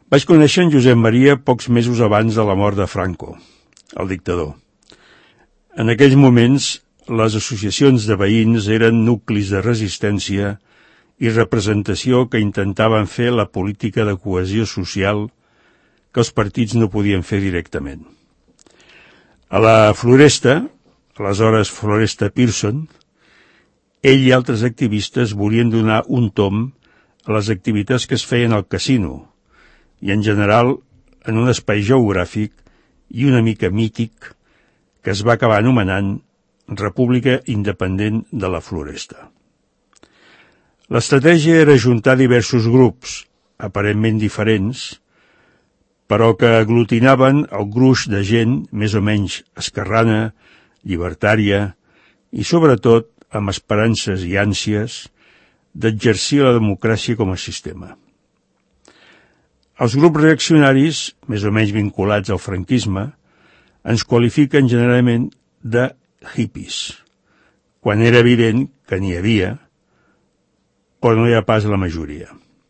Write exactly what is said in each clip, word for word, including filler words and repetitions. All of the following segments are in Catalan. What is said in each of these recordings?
Vaig conèixer en Josep Maria pocs mesos abans de la mort de Franco, el dictador. En aquells moments, les associacions de veïns eren nuclis de resistència i representació que intentaven fer la política de cohesió social que els partits no podien fer directament. A la Floresta, aleshores Floresta Pearson, ell i altres activistes volien donar un tomb a les activitats que es feien al casino i, en general, en un espai geogràfic i una mica mític que es va acabar anomenant República Independent de la Floresta. L'estratègia era ajuntar diversos grups, aparentment diferents, però que aglutinaven el gruix de gent més o menys esquerrana, llibertària i, sobretot, amb esperances i ànsies d'exercir la democràcia com a sistema. Els grups reaccionaris, més o menys vinculats al franquisme, ens qualifiquen generalment de hippies, quan era evident que n'hi havia, o no hi ha pas la majoria.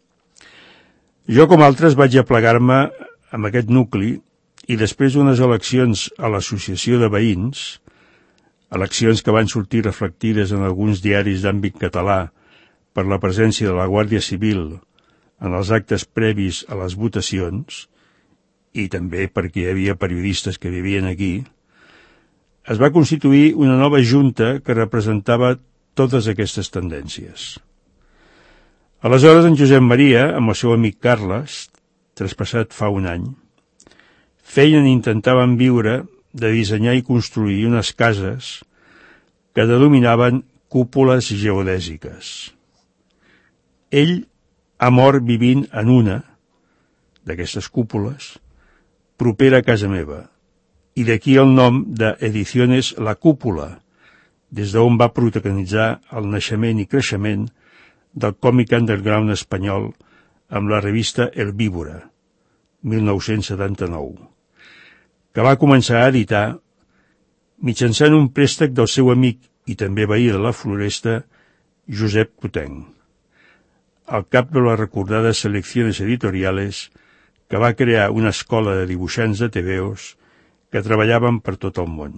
Jo, com altres, vaig aplegar-me amb aquest nucli i després d'unes eleccions a l'Associació de Veïns, eleccions que van sortir reflectides en alguns diaris d'àmbit català per la presència de la Guàrdia Civil en els actes previs a les votacions, i també perquè hi havia periodistes que vivien aquí, es va constituir una nova junta que representava totes aquestes tendències. Aleshores, en Josep Maria, amb el seu amic Carles, traspassat fa un any, feien i intentaven viure de dissenyar i construir unes cases que denominaven cúpules geodèsiques. Ell ha mort vivint en una d'aquestes cúpules, propera a casa meva, i d'aquí el nom de Ediciones La Cúpula, des d'on va protagonitzar el naixement i creixement del còmic underground espanyol amb la revista El Víbora, mil nou-cents setanta-nou, que va començar a editar mitjançant un préstec del seu amic i també veí de la Floresta, Josep Cotenc, al cap de les recordades Selecciones Editoriales, que va crear una escola de dibuixants de tebeos que treballaven per tot el món.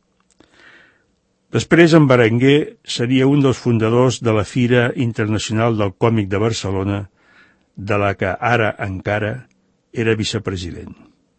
Després, en Berenguer seria un dels fundadors de la Fira Internacional del Còmic de Barcelona, de la que ara encara era vicepresident.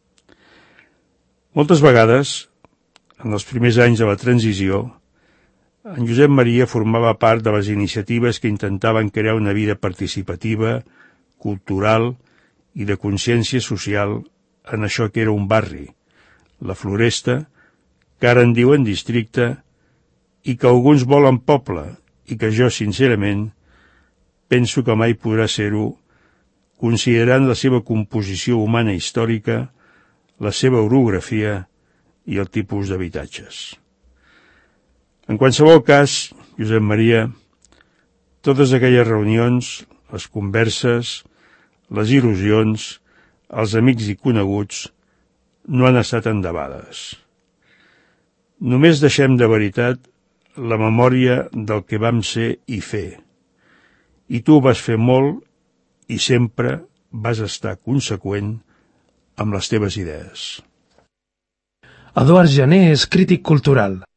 Moltes vegades, en els primers anys de la transició, en Josep Maria formava part de les iniciatives que intentaven crear una vida participativa, cultural i de consciència social en això que era un barri, la Floresta, que ara en diuen districte, i que alguns volen poble, i que jo, sincerament, penso que mai podrà ser-ho, considerant la seva composició humana històrica, la seva orografia i el tipus d'habitatges. En qualsevol cas, Josep Maria, totes aquelles reunions, les converses, les il·lusions, els amics i coneguts, no han estat endebades. Només deixem de veritat la memòria del que vam ser i fer. I tu vas fer molt i sempre vas estar conseqüent amb les teves idees. Eduard Jané és crític cultural.